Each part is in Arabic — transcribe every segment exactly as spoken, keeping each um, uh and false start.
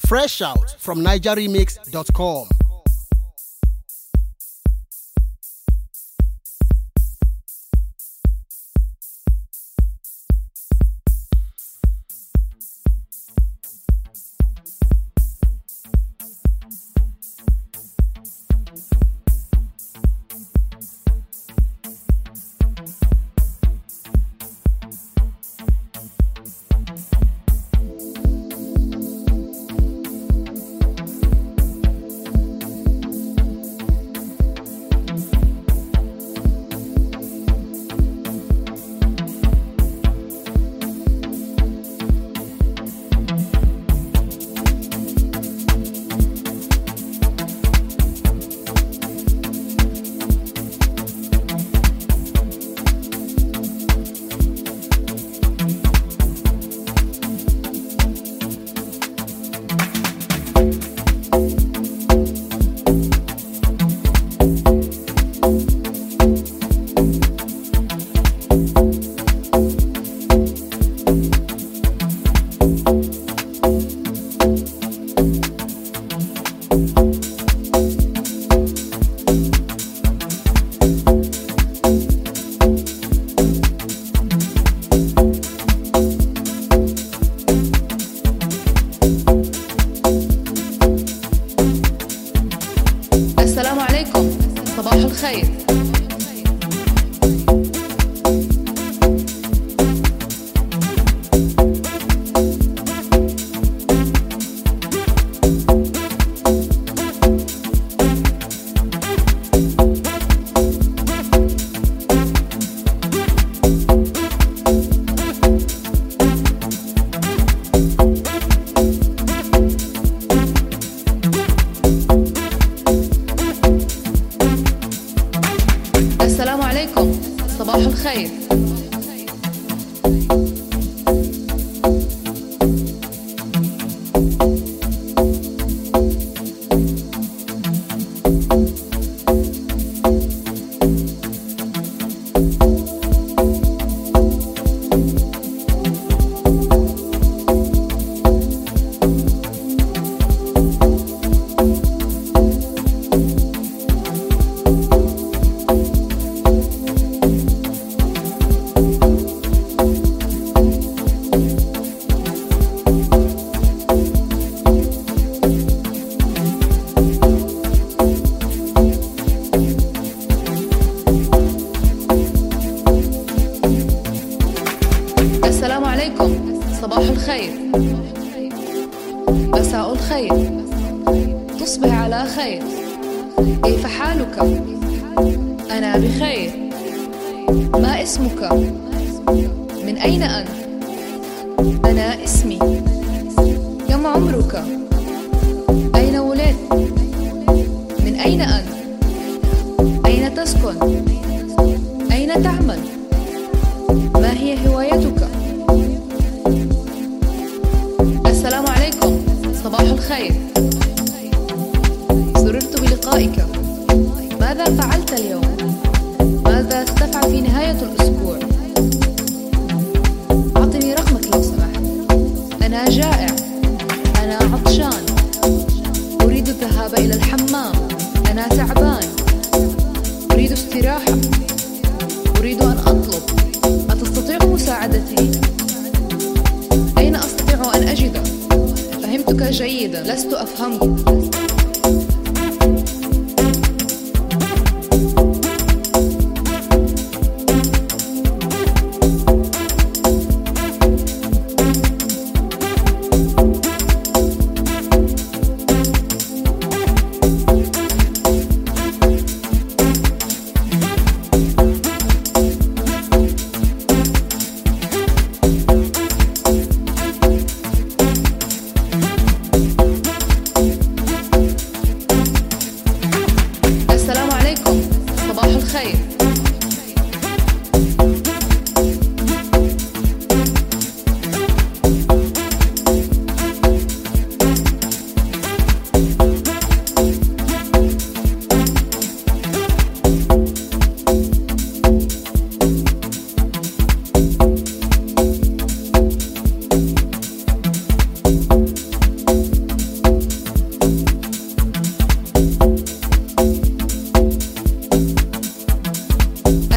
Fresh out from niger remix dot com. السلام عليكم، صباح الخير. السلام عليكم، صباح الخير. السلام عليكم، صباح الخير، مساء الخير، تصبح على خير. كيف حالك؟ أنا بخير. ما اسمك؟ من أين أنت؟ أنا اسمي. كم عمرك؟ أين ولدت؟ من أين أنت؟ أين تسكن؟ أين تعمل؟ ما هي هوايتك؟ السلام عليكم، صباح الخير. سررت بلقائك. ماذا فعلت اليوم؟ ماذا ستفعل في نهاية الأسبوع؟ أعطني رقمك لو سمحت. أنا جائع، أنا عطشان، أريد الذهاب إلى الحمام، أنا تعبان، أريد استراحة، أريد أن أطلب. أتستطيع مساعدتي؟ أين أستطيع أن أجد؟ فهمتك جيدا، لست أفهمك.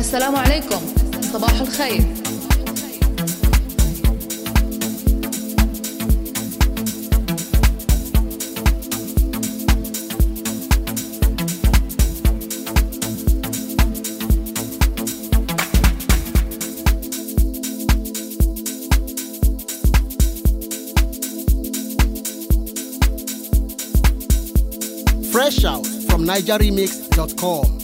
السلام عليكم، صباح الخير. Fresh out from Niger Remix dot com.